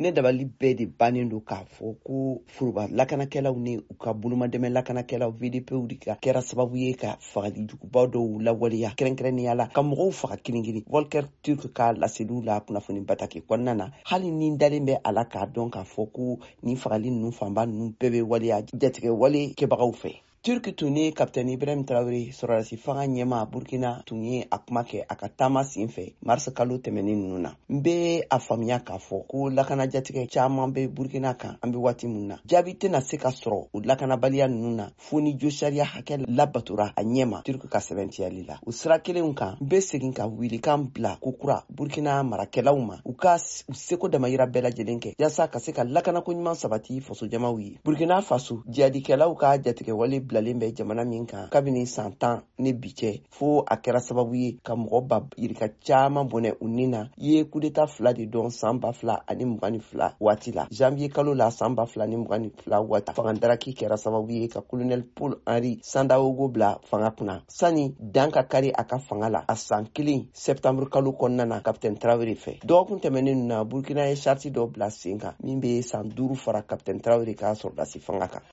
ne dabali bɛɛ de bannen don k'a fɔ ko foroba lakanakɛlaw ni u ka bolomadɛmɛ lakanakɛlaw VDPw de ka kɛra sababu ye ka fagali jugubaw dɔw lawaleya kɛrɛnkɛrɛnnenya la ka mɔgɔw faga kiringiri. Volker Turk ka laseliw la kunnafoni bataki kɔnɔna na hali ni dalen bɛ a la k'a dɔn k'a fɔ ko ni fagali ninnu fanba ninnu bɛɛ bɛ waleya jatigɛ wale kɛbagaw fɛ. Turki tun ni Kapitɛn Ibrahim Traoré sɔrɔdasi fanga ɲɛma Burkina tun ye a kuma kɛ a ka taama sen fɛ mars kalo tɛmɛnen ninnu na. N bɛ a faamuya k'a fɔ ko lakanajatigɛ caman bɛ Burkina kan an bɛ waati min na. Jaabi tɛna se ka sɔrɔ o lakanabaliya ninnu na fo ni jo sariya hakɛ labatora a ɲɛma Turki ka sɛbɛntiyali la. O sira kelenw kan n bɛ segin ka wilikan bila ko kura Burkina marakɛlaw ma u ka u seko damayira bɛɛ lajɛlen kɛ yaasa ka se ka lakanako ɲuman sabati fasojamaw ye. Burkina Faso jihadikɛlaw ka jatigɛ wale bilalen bɛ jamana min kan kabini san 10 ni bi cɛ fo a kɛra sababu ye ka mɔgɔ ba yirika caman bɔnɛ u nin na. Ye coup d'état 2 de dɔn san 2022 waati la. Janvier kalo la san 2022 waati fangadaraki kɛra sababu ye ka colonel Paul Henri Sandaogo bila fanga kunna sani dan ka kari a ka fanga la a san 1 septembre kalo kɔnɔna na Kapitɛn Traoré fɛ. Dɔgɔkun tɛmɛnen na Burkina ye charte dɔ bila sen kan min bɛ san 5 fara Kapitɛn Traoré ka sɔrɔdasi fanga kan.